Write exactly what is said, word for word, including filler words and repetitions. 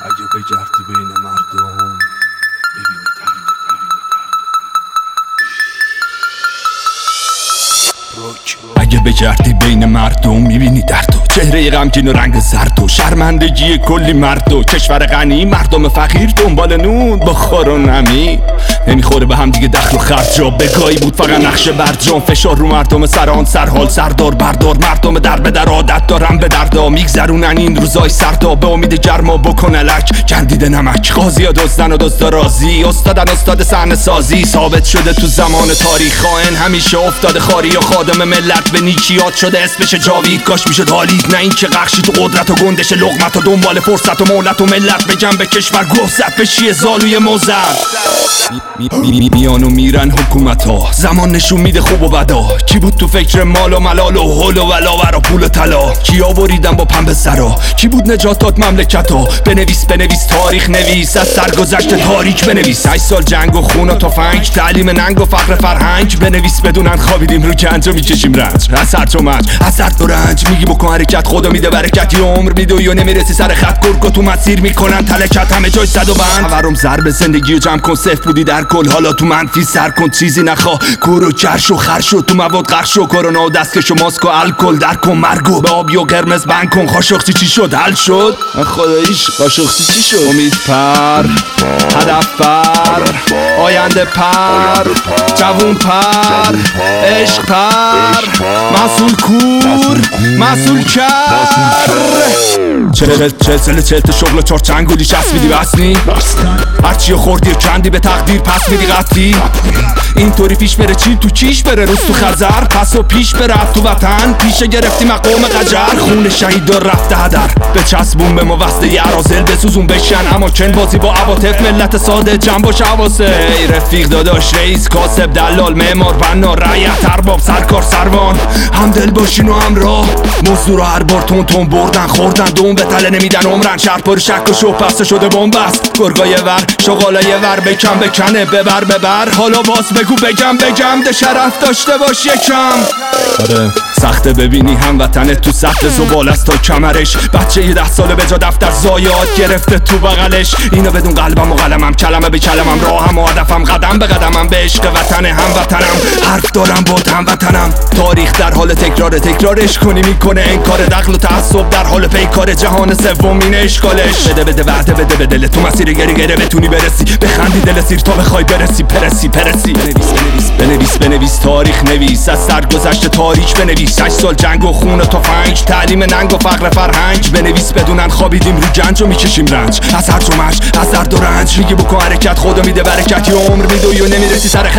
اگه بگردی بین مردم ببینی درد اگه بگردی بین مردم میبینی درد و چهره غمگین و رنگ زرد و شرمندگی کلی مرد و کشور غنی مردم فقیر دنبال نون با خور و نمی نمیخوره به هم دیگه دخل و خرج و بگاهی بود فقط نقشه برجام فشار رو مردم سران سرحال سردار بردار مردم در به در عادت دارم به دردا میگذرونن این روزای سردا به امید گرما بکن الک گندیده نمک قاضی ها دزدن و دزدا رازی استادن استاد صحنه سازی ثابت شده تو زمان تاریخ خائن همیشه افتاده خاری و خادم ملت به نیکیات شده اسمش جاوید کاش میشد حالید نه این که قخشی تو قدرت و گندش لقمت و دنبال فرصت و مولت و ملت بگم به کشور گفت بشی زالوی موزر می می می میان و میرن حکومت ها زمان نشون میده خوب و بدا کی بود تو فکر مال و ملال و حول و ولا برا پول و طلا کیا بریدن با پنبه سرا کی بود نجات داد مملکت ها بنویس بنویس تاریخ نویس از سرگذشت تاریک بنویس هشت سال جنگ و خون و تفنگ تعلیم ننگ و فقر فرهنگ بنویس بدونن خوابیدیم رو گنج و میکشیم رنج از هر و مرج از درد و رنج میگی بکن حرکت خدا میده برکت یه عمر میدوی و نمیرسی سر خط گرگ تو مسیر میکنن تلکت همه جای صد و بند ورم ضرب زندگی و جمع کن صفر بودی در کل حالا تو منفی سر کن چیزی نخوا کور و کرش و خرش و تو مواد غرش و کرونا و دستکش و ماسک و الکل در کن مرگو به آبی و قرمز بند کن خاشختی چی شد حل شد خداییش خاشختی چی شد امید پر هدف پر آینده پر جوون پر عشق پر مسئول کور مسئول کر چل چل سل چل تا شغل چار چنگولی شست میدی بسنی هرچی خوردی و چندی به تقدیر پس میدی قطعی اینطوری پیش بره چی تو کیش بره روز تو خزر پس و پیش بره تو وطن پیشه گرفتی مقام قجر خون شهید دار رفته هدر به چسبون به موسته یه عرازل بسوزون بشن اما چند بازی با عواطف ملت ساده جنب باش حواسه ای رفیق داداش رئیس کاسب دلال معمار بنا رعیت ارباب سرکار سروان همدل باشین و همراه مزدورا هر بار تون تون بردن خوردن دوم به تله نمیدن عمرن شهر پر شک و شو پسته شده بنبست گرگای ور شغالای ور بکن بکنه ببر ببر حالا باز بگو بگم بگم ده شرف داشته باش یکم آره سخته ببینی هموطنت تو سطح زبال است تا کمرش بچه یه ده ساله به جا دفتر زایات گرفته تو بغلش اینو بدون قلبم و قلمم کلمه به کلمم راهم و هدفم قدم به قدمم به عشق وطن هموطنم حرف دارم بود هموطنم تاریخ در حال تکرار تکرارش کنی میکنه انکار دخل و تعصب در حال پیکار جهان سوم اینه اشکالش بده بده وعده بده به دل تو مسیر گری گره بتونی برسی بخندی دل سیر تا بخوای برسی پرسی پرسی بنویس بنویس بنویس بنویس تاریخ نویس از سرگذشت تاریک بنویس هشت سال جنگ و خون و تفنگ تعلیم ننگ و فقر فرهنگ بنویس بدونن خوابیدیم رو گنج و میکشیم رنج از هر و مرج از درد و رنج میگی بکن حرکت خدا میده برکت یه عمر میدوی و نمیرسی سر